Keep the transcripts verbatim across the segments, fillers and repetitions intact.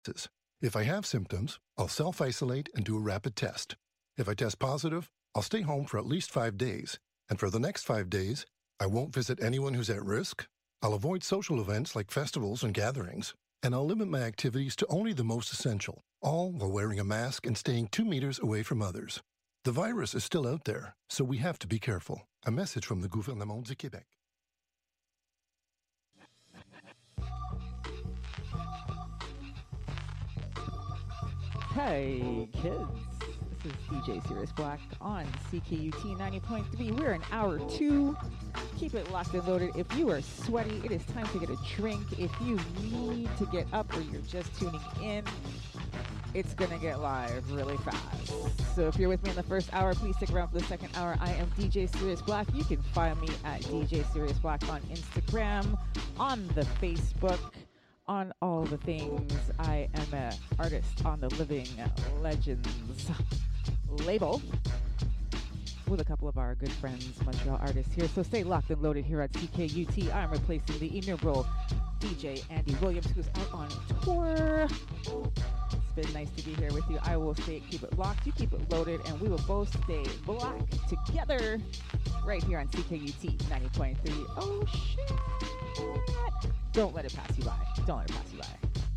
If I have symptoms, I'll self-isolate and do a rapid test. If I test positive, I'll stay home for at least five days. And for the next five days, I won't visit anyone who's at risk. I'll avoid social events like festivals and gatherings. And I'll limit my activities to only the most essential, all while wearing a mask and staying two meters away from others. The virus is still out there, so we have to be careful. A message from the Gouvernement du Québec. Hey kids, this is D J Sirius Black on C K U T ninety point three. We're in hour two. Keep it locked and loaded. If you are sweaty, it is time to get a drink. If you need to get up or you're just tuning in, it's gonna get live really fast. So if you're with me in the first hour, please stick around for the second hour. I am D J Sirius Black. You can find me at D J Sirius Black on Instagram, on the Facebook, on all the things. I am an artist on the Living Legends label with a couple of our good friends, Montreal artists here. So stay locked and loaded here at C K U T. I'm replacing the innumerable D J Andy Williams, who's out on tour. It's been nice to be here with you. I will stay, keep it locked, you keep it loaded, and we will both stay black together right here on C K U T ninety point three. Oh shit! Don't let it pass you by. Don't let it pass you by.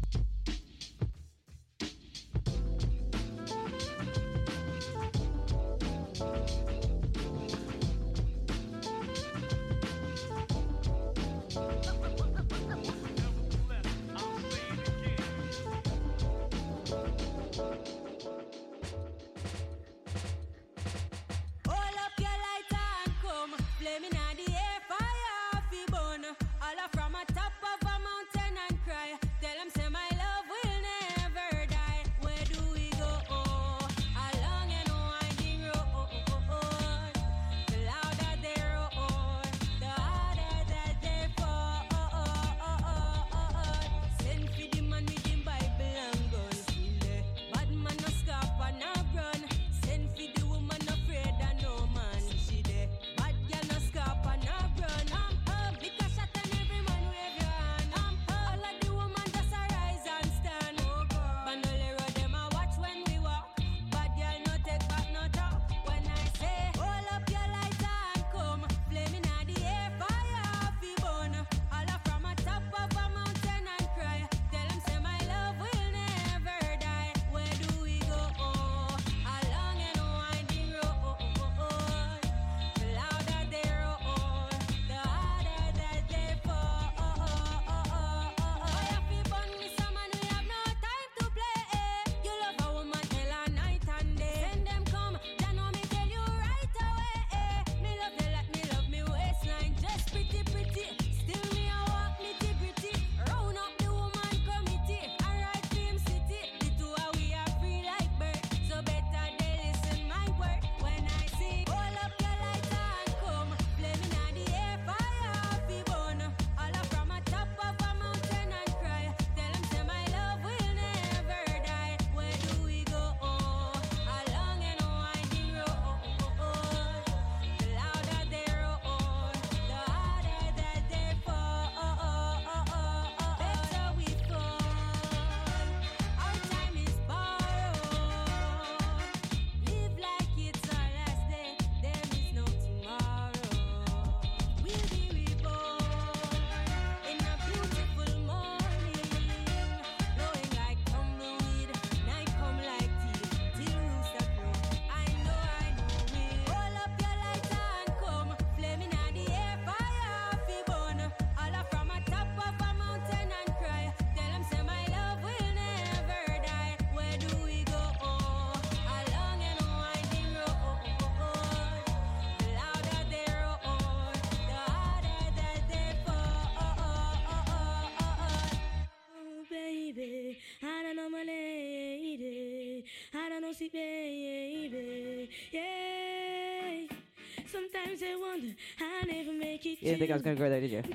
You didn't think I was going to go there, did you?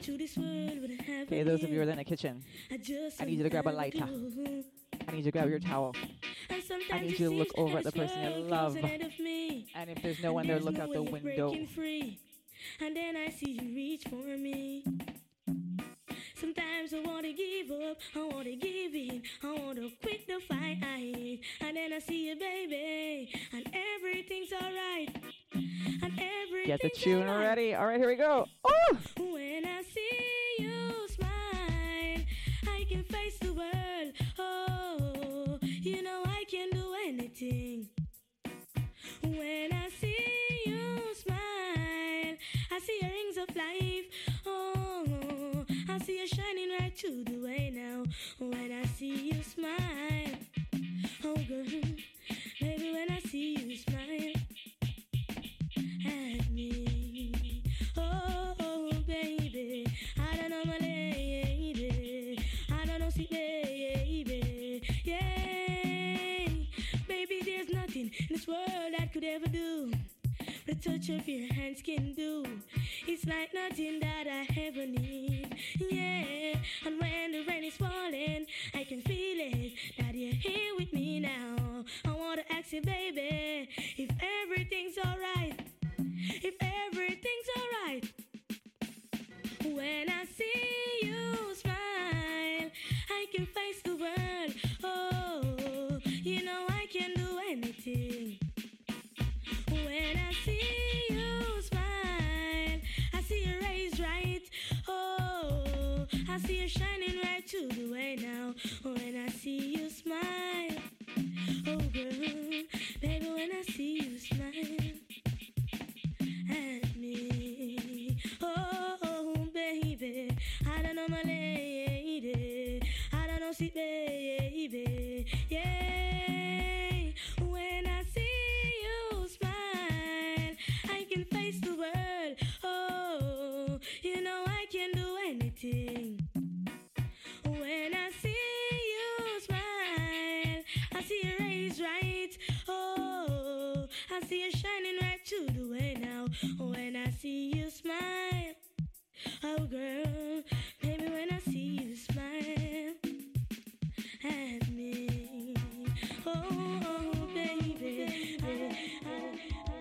Okay, those of you who are in the kitchen, I need you to grab a lighter. I need you to grab your towel. I need you to look over at the person you love. And if there's no one there, look out the window. And then I see you reach for me. Sometimes I wanna give up, I wanna give in, I wanna quit the fight. And then I see you, baby, and everything's alright. And everything's Get the tune alright. ready. All right, here we go. Oh! When I see you smile, I can face the world. Oh, you know I can do anything. When I see you smile, I see your rings of life. Oh, I see you shining right through the way now. When I see you smile, oh girl, baby, when I see you smile at me, oh, oh baby, I don't know my lady, I don't know, see baby, yeah, baby, there's nothing in this world I could ever do. The touch of your hands can do. It's like nothing that I ever need. Yeah, and when the rain is falling, I can feel it, that you're here with me now. I wanna ask you, baby, if everything's alright. If everything's alright. When I see you smile, I can face the world. Oh, you know I can do anything. When I see you smile, I see your rays right. Oh, I see you shining right to the way now. When I see you smile, oh girl, baby, when I see you smile at me, oh, oh baby, I don't know my lady, I don't know, see baby, yeah. When I see you smile, I can face the world. Oh, you know I can do anything. When I see you smile, I see your rays right. Oh, I see you shining right through the way now. When I see you smile, oh girl, baby, when I see you smile at me, oh, oh baby, I, I,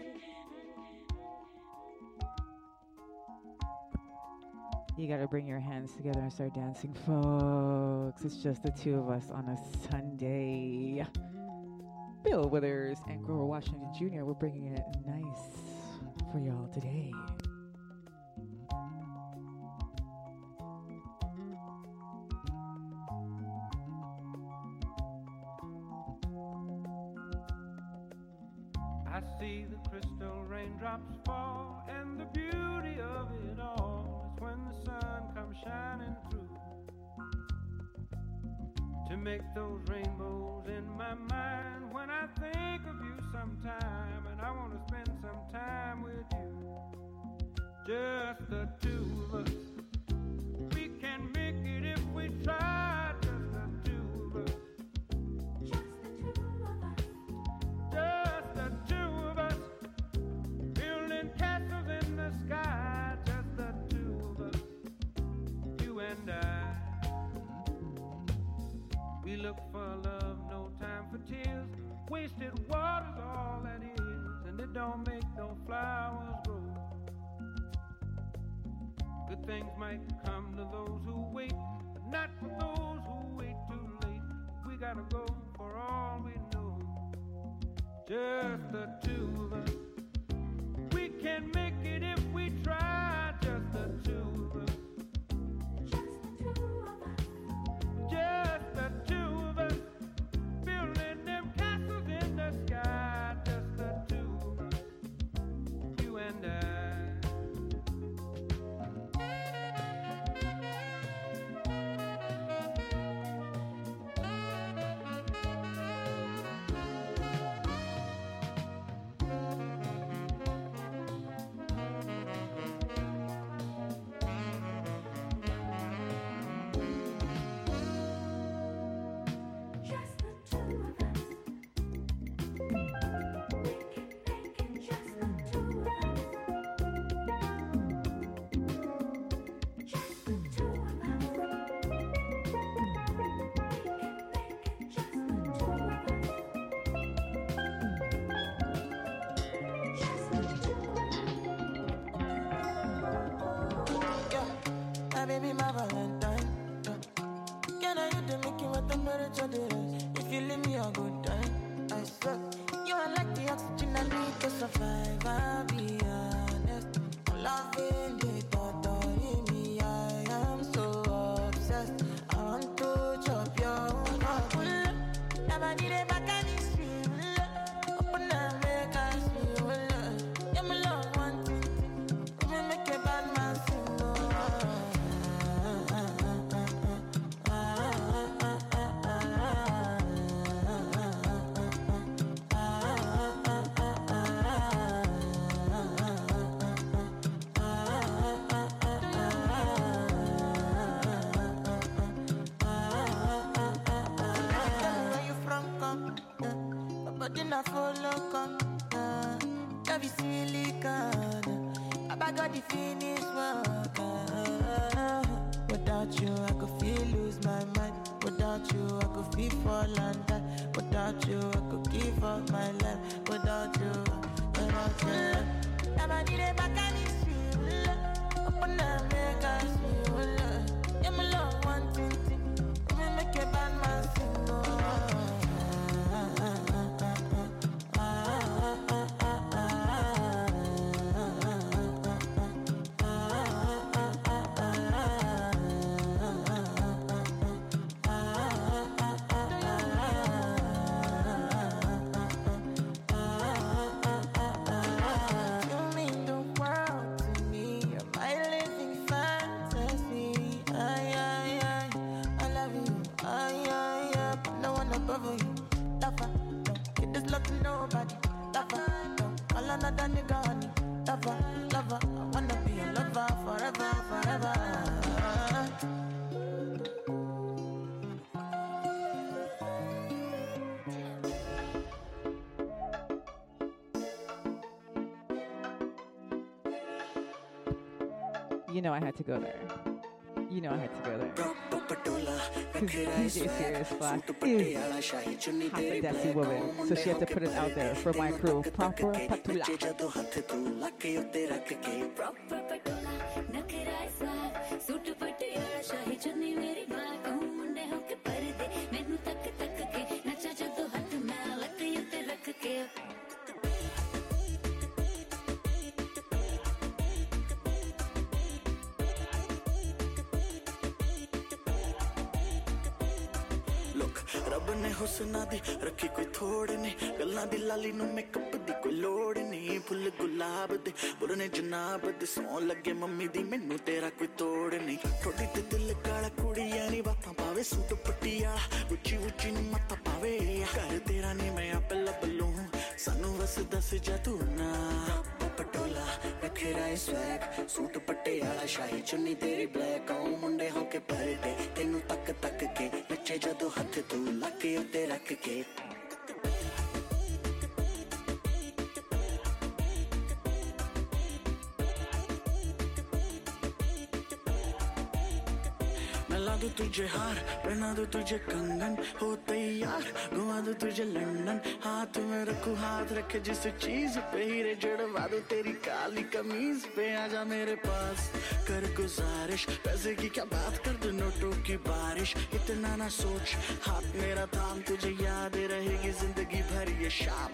You got to bring your hands together and start dancing, folks. It's just the two of us on a Sunday. Bill Withers and Grover Washington Junior We're bringing it nice for y'all today. I see the crystal raindrops fall, and the beauty of it all is when the sun comes shining through to make those rainbows in my mind. When I think of you sometime, and I want to spend some time with you, just the two of us. We can make it if we try, just the two of us. Just the two of us, building castles in the sky. Just the two of us, you and I. We look for love, no time for tears. Wasted water's all that is, and it don't make no flowers grow. Good things might come to those who wait, but not for those who wait too late. We gotta go for all we know. Just the two of us. We can make it if we try. Just the two of us. Just the two of us. Building them castles in the sky. Just the two of us. You and I. you leave me a good time, I swear. You are like the oxygen I need to survive. I'll be honest. Loving the thought of me, I am so obsessed. I want to chop your heart. Never need a back and it's real. Open up, make us feel. Yeah, my love, one thing. Come and make a bad man sing. I follow come, uh, love is silicon. I got the finish work. Uh, without you, I could feel lose my mind. Without you, I could feel fall and die. Without you, I could give up my life. Without you, without you, never need a back and it's real. Open up, make us feel. Yeah, my love, one thing, thing. We make a bad man sing. Oh. Another nigga, honey, lover, lover. I wanna be a lover forever, forever. You know I had to go there. You know I had to go there. Because D J Serious Black is half a Desi woman, so she had to put it out there for my crew. Proper Patula. हुस्ना दी रखी कोई थोड़ नहीं गल्लां दी लाली नु makeup दी कोई लोड़ नहीं full गुलाब दे बुरने जनाब दे सौं लगे मम्मी दी मैनू तेरा कोई तोड़ नहीं थोड़ी ते दिल काला कुड़ियां नी बातां पावे सूट पट्टिया उच्ची उच्ची नी मत्ता पावे कर तेरा नी मैं आप लब लूं सानू बस दस जा तू ना पटोला नखरा स्वैग सूट पट्टे वाला शाही चुन्नी तेरी ब्लैक आऊं मुंडे होके परदे तेनू तक तक के नचे जदों हथ तू लके उत्ते रख के दो तुझे हार पहना दो तुझे कंगन हो तैयार घुमा दो तुझे लंदन हाथ में रखूं हाथ रखे जिस चीज पे हीरे जड़वा दो तेरी काली कमीज पे आजा मेरे पास कर गुजारिश पैसे की क्या बात कर दो नोटों की बारिश इतना ना सोच हाथ मेरा थाम तुझे याद रहेगी जिंदगी भर ये शाम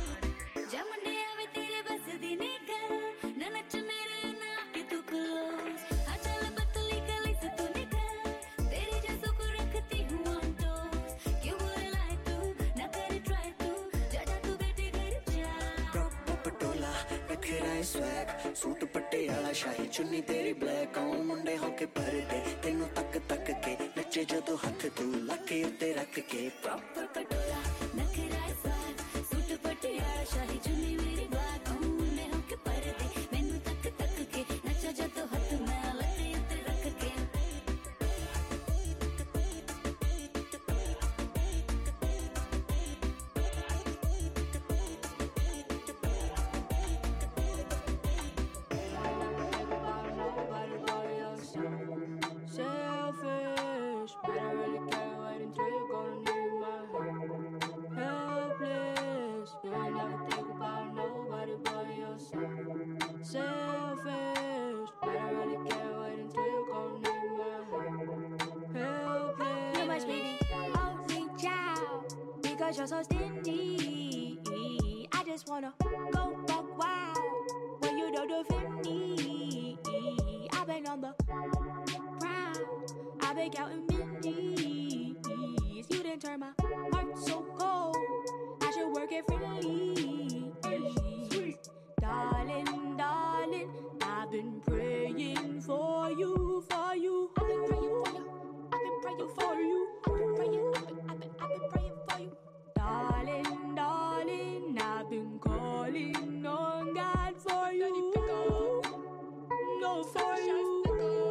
सूट पट्टे वाला शाही चुन्नी तेरी ब्लैक आऊं मुंडे होके परदे तेनू तक तक के नचे जदों हथ तू लके उत्ते रख के प्रॉपर पटोला नखरा स्वाद सूट पट्टे वाला शाही चुन्नी मेरी ब्लैक आऊं मुंडे होके परदे मेनू तक तक के नचे जदों हथ मैं लके उत्ते रख के Selfish, but I really care what until you're gonna need my help. because you're so stingy. I just wanna go buck wild when you don't defend me. I've been on the prowl, I've been counting minties. You didn't turn my heart so cold, I should work it freely. Darling, darling, I've been praying for you, for you. I've been praying for you, I've been praying for you. I've been praying, I've been, I've been, I've been praying for you. Darling, darling, I've been calling on God for you. No, for you.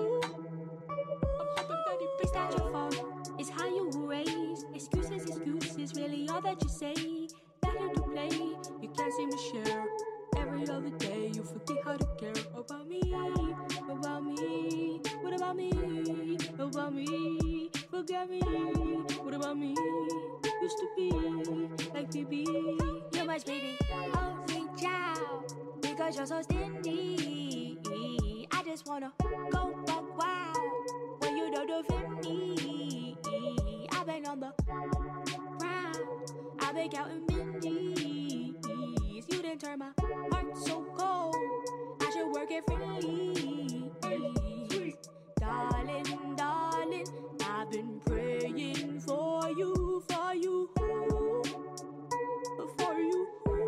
It's not your fault, it's how you were raised. Excuses, excuses, really all that you say. Better to play, you can't seem to share. Every other day you forget how to care about me, about me. What about me, about me? Forget me, what about me? Used to be like B B. You must be the only child because you're so stingy. I just wanna go buck wild when you don't defend me. I've been on the prowl, I've been counting minties. You didn't turn my heart so cold, I should work it freely. Darling, darling, I've been praying for you, for you, for you.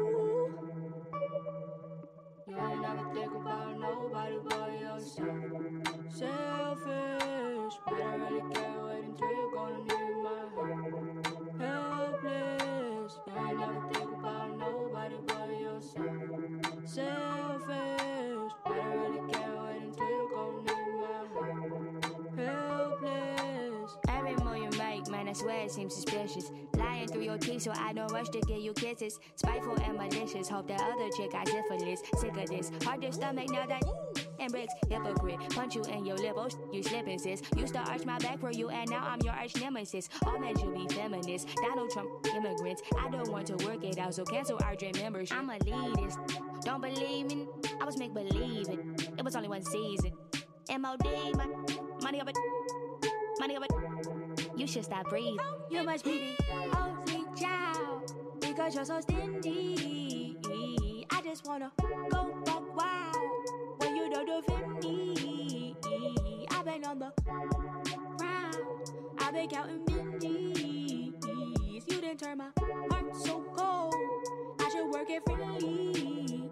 You ain't never think about nobody but yourself. Selfish, but I really can't wait until you're gonna need my help. Helpless, you ain't never think about nobody but yourself. Selfish, but I really can't wait until you're gonna need my help. Helpless. Every move you make, man, I swear it seems suspicious. Lying through your teeth so I don't rush to give you kisses. Spiteful and malicious, hope that other chick got syphilis. Sick of this, hard to stomach now that and bricks. Hypocrite, punch you in your lip, oh you slipping sis. Used to arch my back for you and now I'm your arch nemesis. All men should be feminists, Donald Trump immigrants. I don't want to work it out, so cancel our dream membership. I'm a elitist, don't believe me, I was make believe it. It was only one season. M O D, my money up it, money up it. You should stop breathing. You must be the only child because you're so stingy. I just wanna go buck wild when you don't defend me. I've been on the prowl, I've been counting minties. You didn't turn my heart so cold, I should work it freely.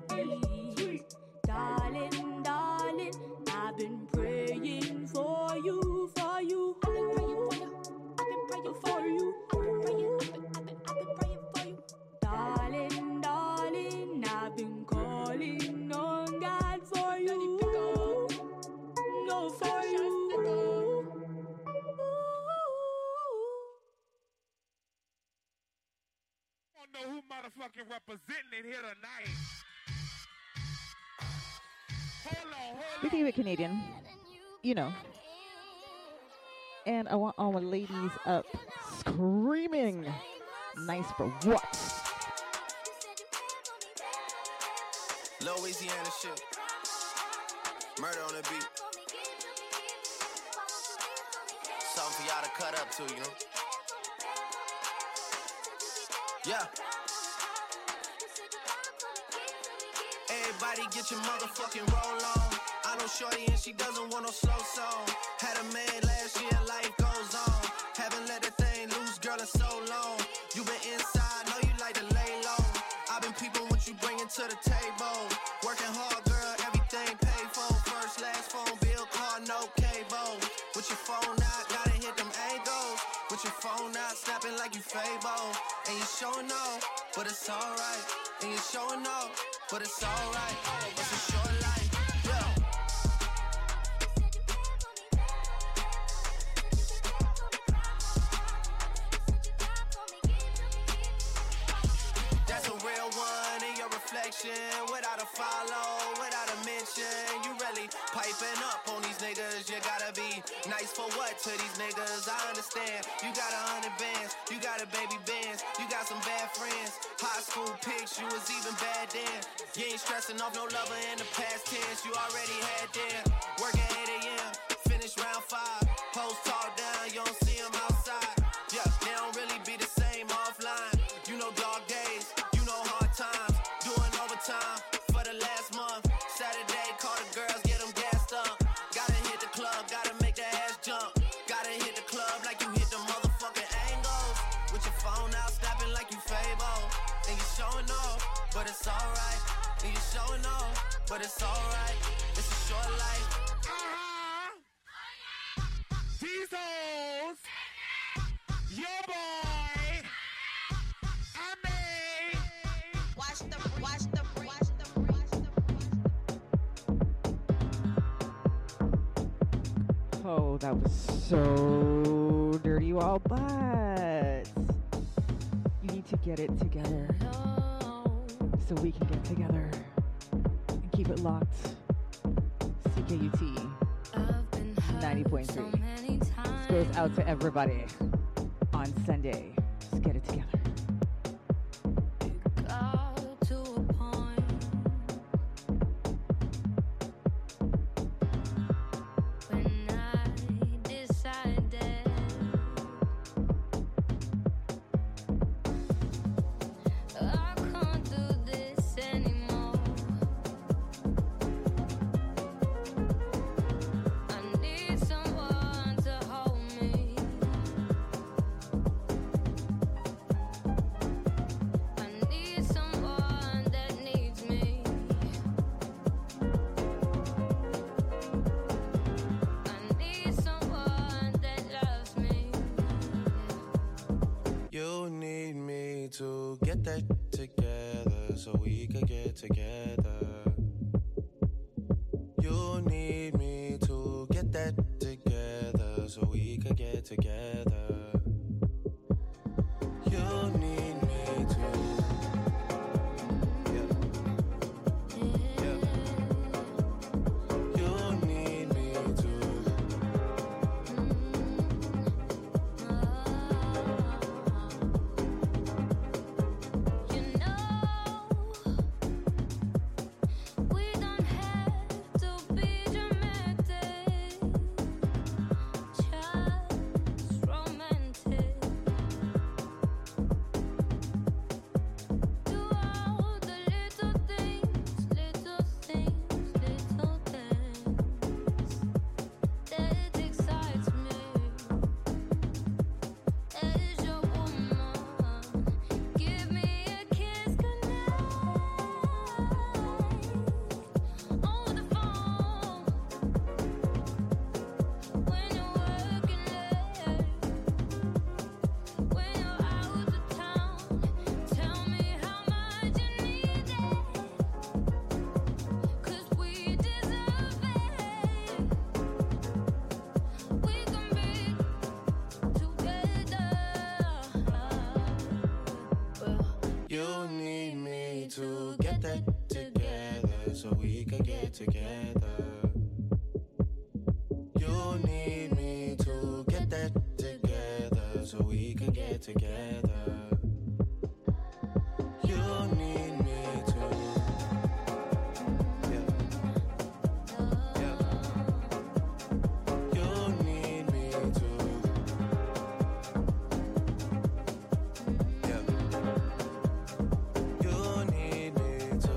Darling, darling, I've been praying for you, for you. I've been praying for you, I've been praying for you. I've been praying, I've been, I've been, I've been praying for you. Darling, darling, I've been calling on God for you. No, for you. I don't know who motherfucking representing it here tonight. Hold on, hold on. We keep it Canadian, you know. And I want all my ladies up screaming. Nice for what? Louisiana shit. Murder on the beat. Something for y'all to cut up to, you know? Yeah. Everybody get your motherfucking roll on. I know shorty and she doesn't want no slow song. Had a man last year, life goes on. Haven't let that thing loose, girl, in so long. You been inside, know you like to lay low. I've been peeping what you bringing to the table. Working hard, girl, everything paid for. First, last phone bill, car, no cable. With your phone out, gotta hit them angles. With your phone out, snapping like you Fable. And you showing off, but it's alright. And you showing off, but it's alright. It's a short life, yeah. That's a real one in your reflection. Without a follow, without a mention. You really piping up on these niggas. You gotta be nice for what to these niggas? I understand. You got a hundred bands, you got a baby bands, you got some bad friends. High school pics, you was even bad then. You ain't stressing off no lover in the past tense. You already had them. Working eight a.m., finish round five. Post talk down, you don't see them outside. Yeah, they don't really be the same offline. it's alright. And you're showing off, but it's alright. It's a short life. Uh-huh. These hoes. Your boy. I may. Watch the, watch the, watch the, watch the. Oh, that was so dirty, you all, but you need to get it together so we can get together and keep it locked. C K U T ninety point three. This goes out to everybody on Sunday. Just get it together. You need me to get that together so we could get together. You need me to get that together so we could get together. You need me to. Yeah. Yeah. You need me to. You need me to get that together so we can get together. You need me to get that together so we can get together. You need me to. Yeah. Yeah. You need me to. Yeah. You need me to.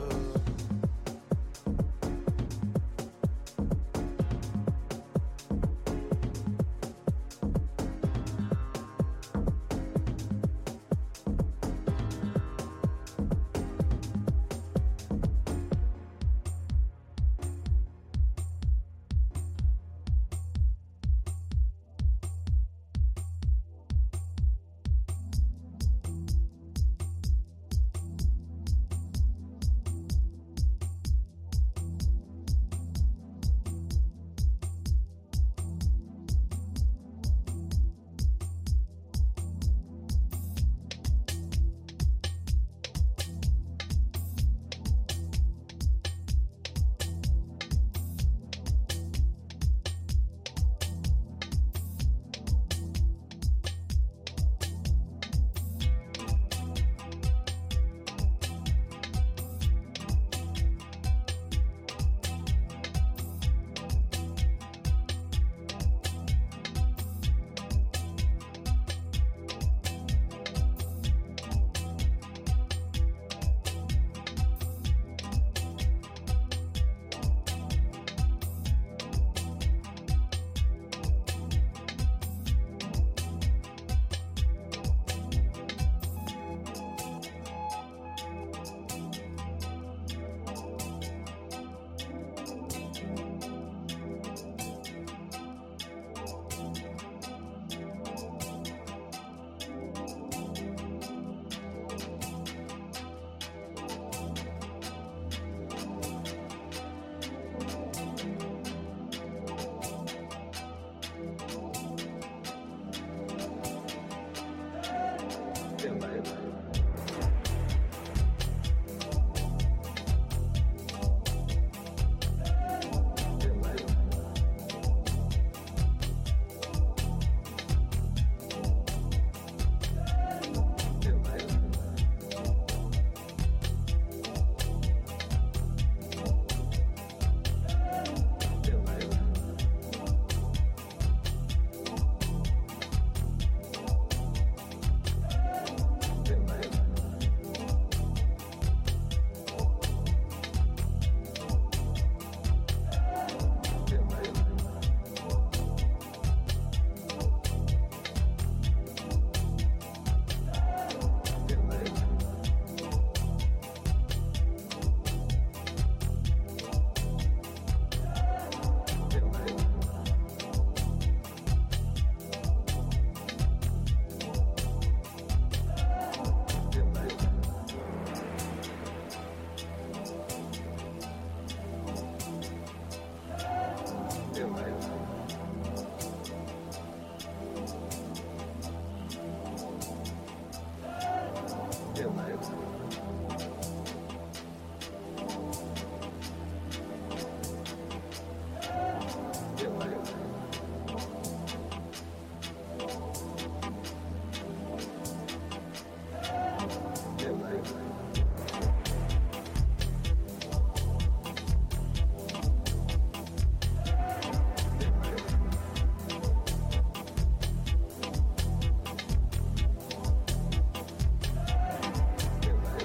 Yeah.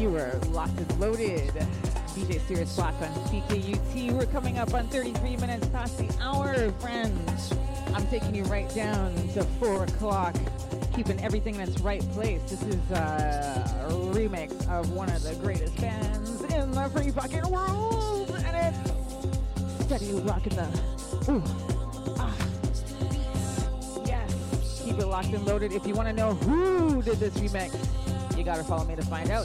You are locked and loaded. D J Sirius Black on C K U T. We're coming up on thirty-three minutes past the hour, friends. I'm taking you right down to four o'clock, keeping everything in its right place. This is uh, a remix of one of the greatest bands in the free fucking world, and it's steady rocking the ooh ah yes. Keep it locked and loaded. If you want to know who did this remix, you gotta follow me to find out.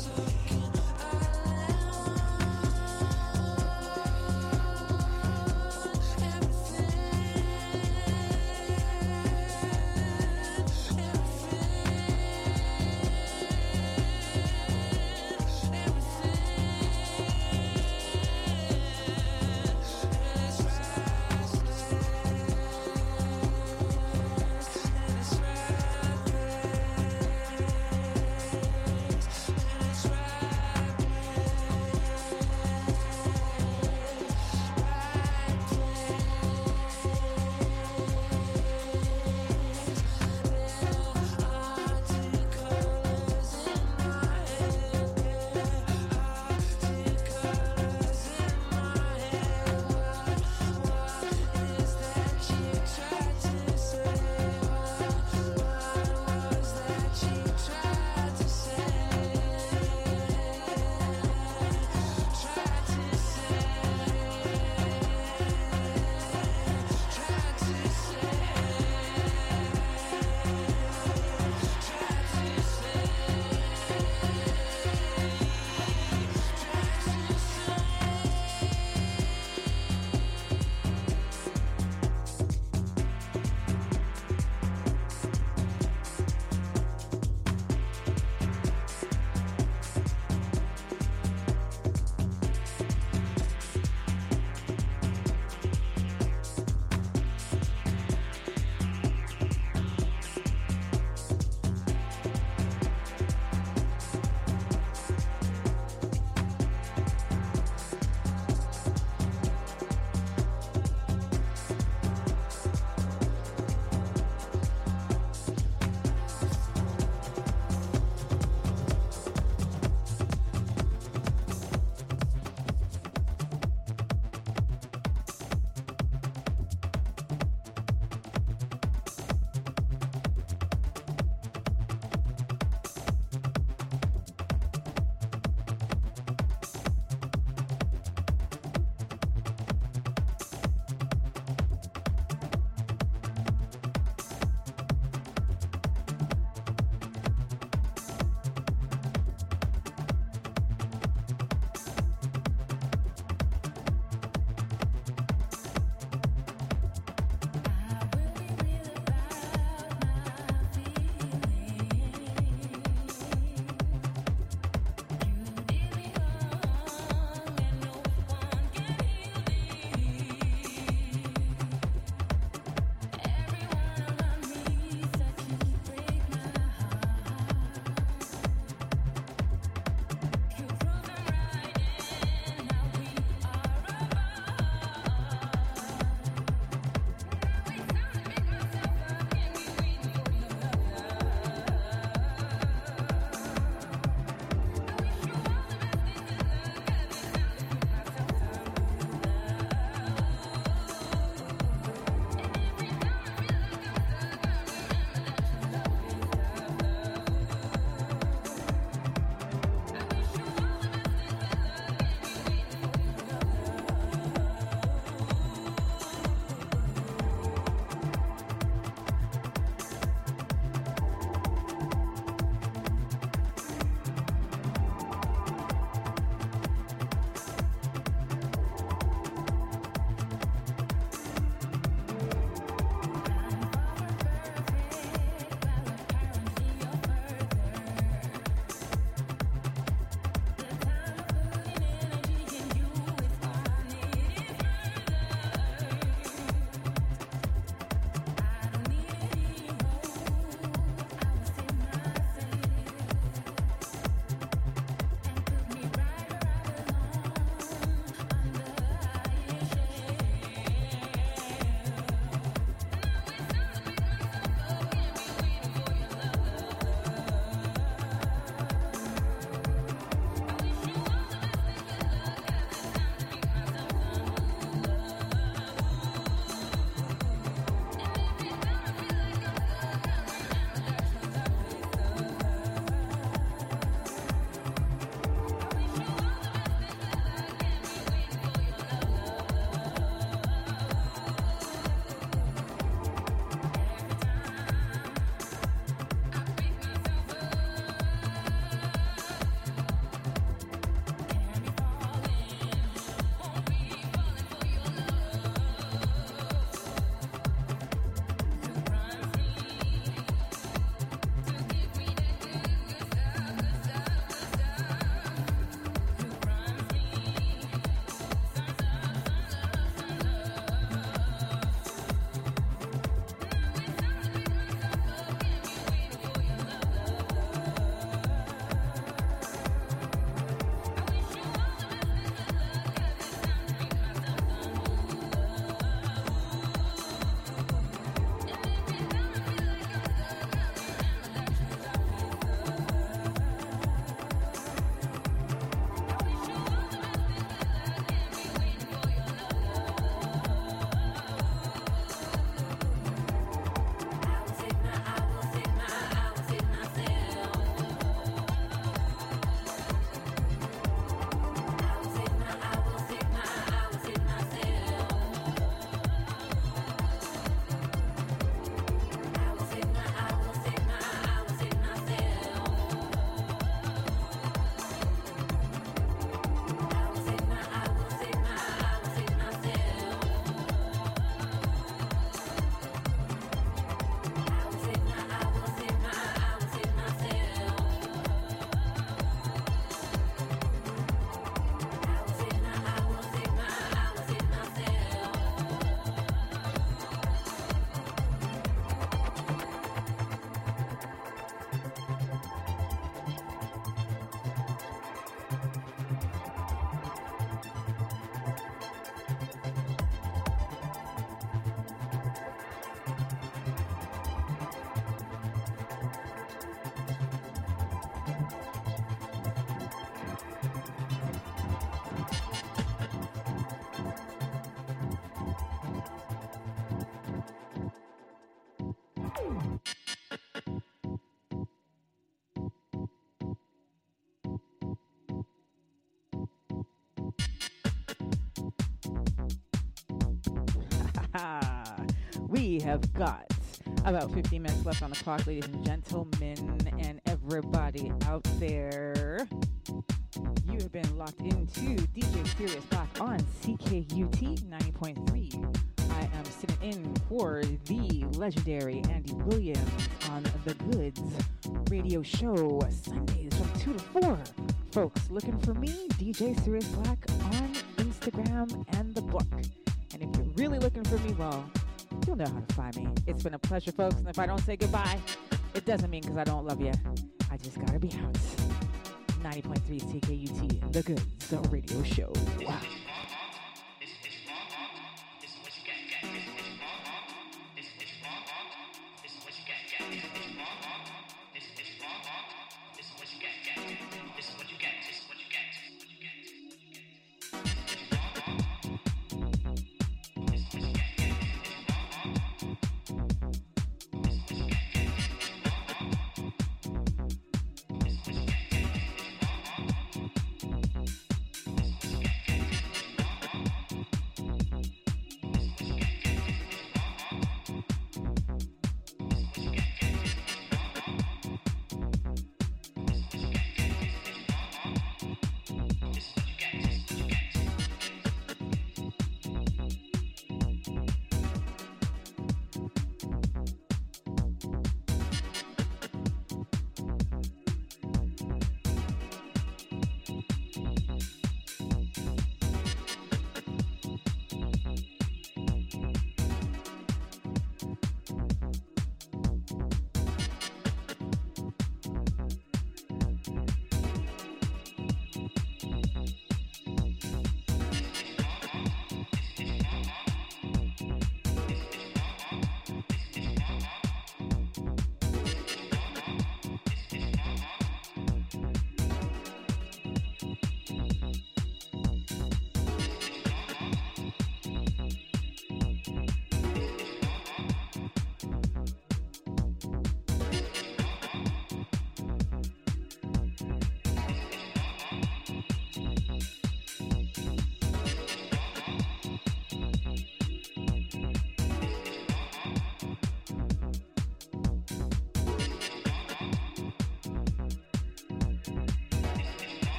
We have got about fifty minutes left on the clock, ladies and gentlemen, and everybody out there. You have been locked into D J Serious Black on C K U T ninety point three. I am sitting in for the legendary Andy Williams on The Goods radio show, Sundays from two to four. Folks, looking for me, D J Serious Black on Instagram and the book. And if you're really looking for me, well, you'll know how to find me. It's been a pleasure, folks. And if I don't say goodbye, it doesn't mean because I don't love you. I just gotta be out. ninety point three C K U T, The Goods radio show. Wow.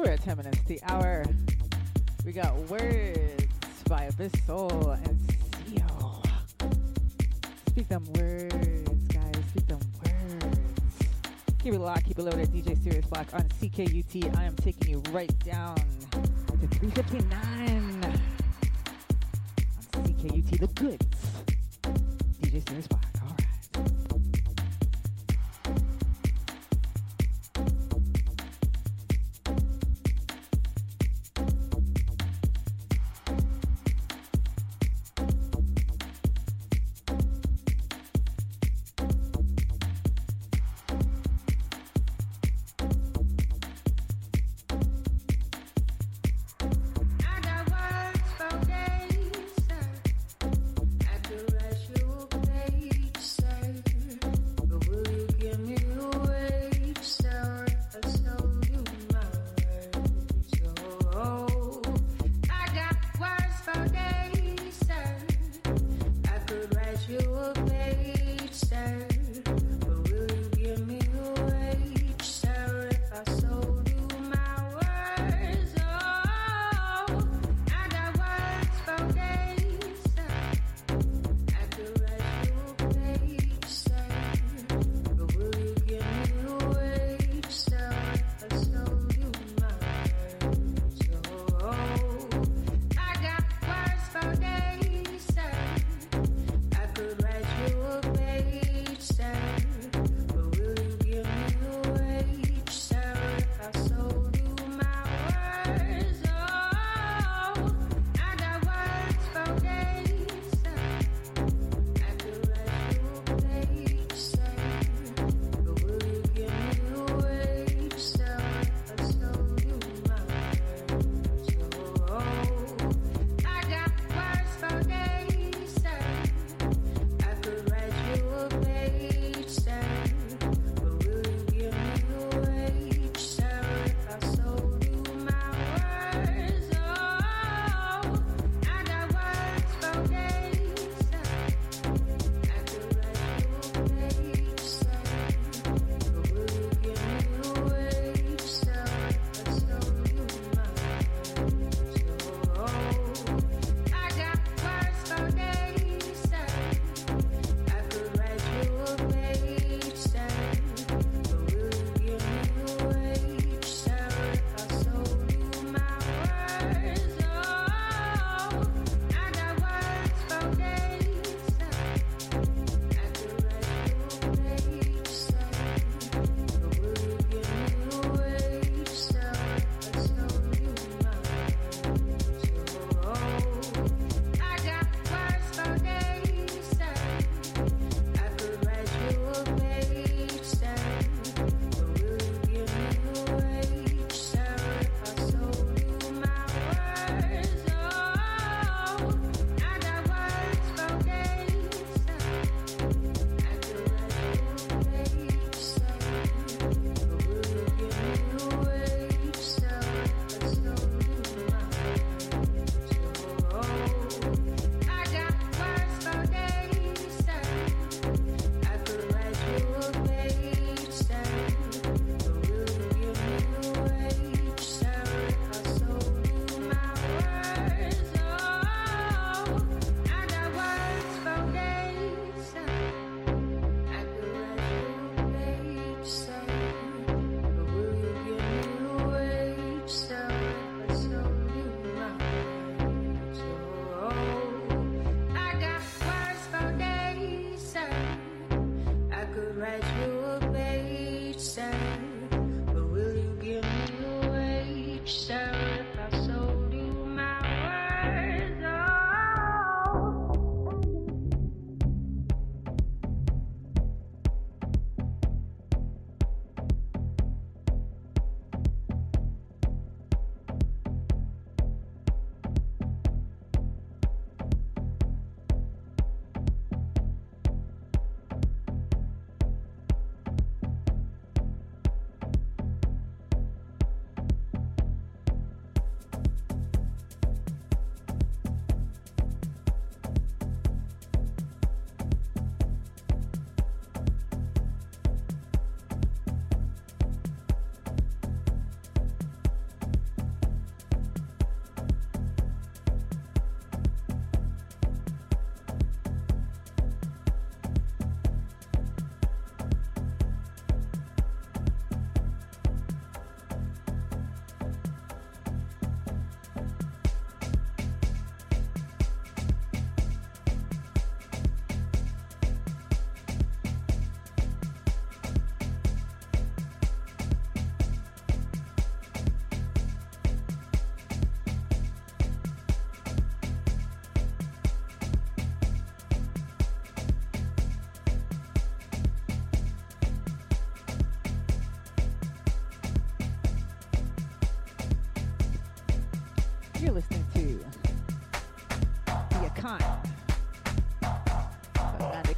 We're at ten minutes to the hour. We got Words by Abyssal and Seal. Speak them words, guys. Speak them words. Keep it locked, keep it loaded. D J Sirius Black on C K U T. I am taking you right down to three fifty-nine on C K U T, the goods. D J Sirius Black. All right. I got words for days, I could write you a page.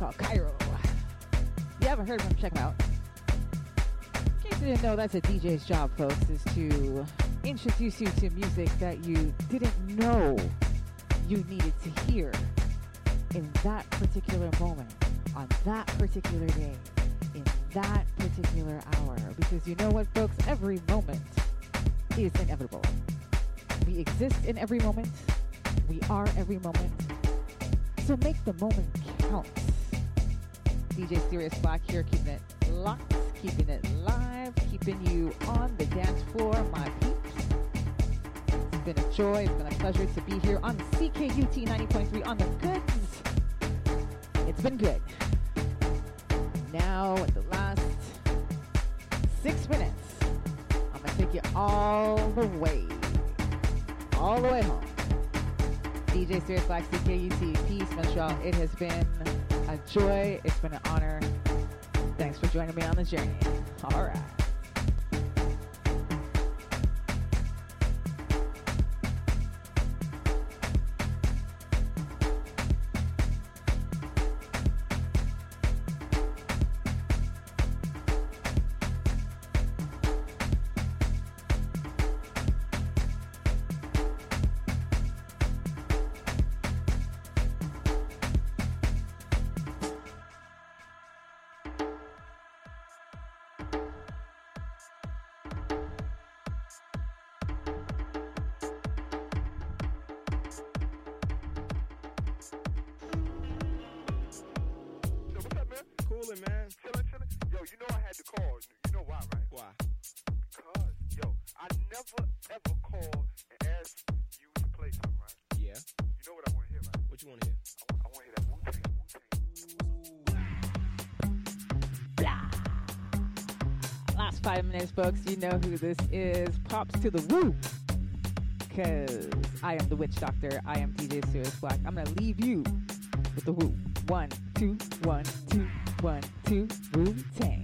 called Cairo. If you haven't heard of him, check him out. In case you didn't know, that's a D J's job, folks, is to introduce you to music that you didn't know you needed to hear in that particular moment, on that particular day, in that particular hour. Because you know what, folks? Every moment is inevitable. We exist in every moment. We are every moment. So make the moment count. D J Sirius Black here, keeping it locked, keeping it live, keeping you on the dance floor, my peeps. It's been a joy, it's been a pleasure to be here on C K U T ninety point three on the goods. It's been good. Now, at the last six minutes, I'm going to take you all the way, all the way home. D J Sirius Black, C K U T, Peace, Montreal. It has been a joy. It's been an honor. Thanks for joining me on the journey. All right. Five minutes, folks. You know who this is. Props to the woo. Because I am the witch doctor. I am D J Sirius Black. I'm going to leave you with the woo. One, two, one, two, one, two, Wu-Tang.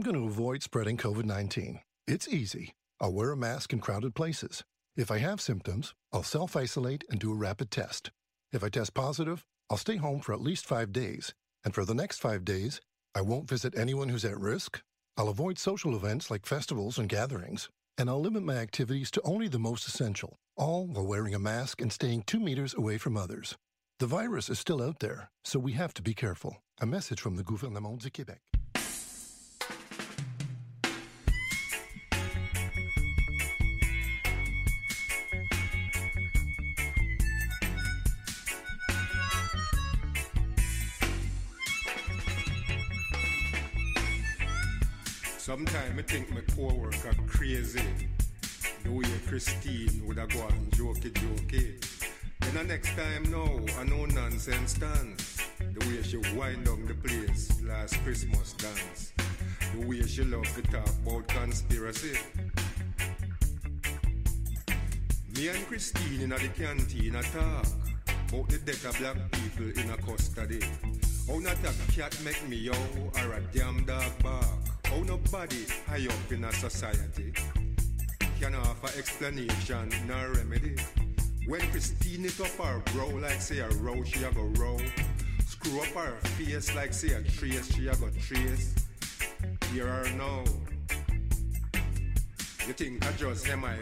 going to avoid spreading COVID nineteen. It's easy. I'll wear a mask in crowded places. If I have symptoms, I'll self-isolate and do a rapid test. If I test positive, I'll stay home for at least five days. And for the next five days, I won't visit anyone who's at risk. I'll avoid social events like festivals and gatherings. And I'll limit my activities to only the most essential, all while wearing a mask and staying two meters away from others. The virus is still out there, so we have to be careful. A message from the Gouvernement du Québec. Sometimes I think my co-worker crazy. The way Christine would have go out and jokey jokey. Then the next time now, I know nonsense dance. The way she wind down the place last Christmas dance. The way she love to talk about conspiracy. Me and Christine in the canteen a talk about the death of black people in a custody. How not a cat make me yo or a damn dog bark. How nobody high up in a society can offer explanation nor remedy. When Christine it up her brow like say a row she a go row. Screw up her face like say a trace she a go trace. Hear her now. You think I just am I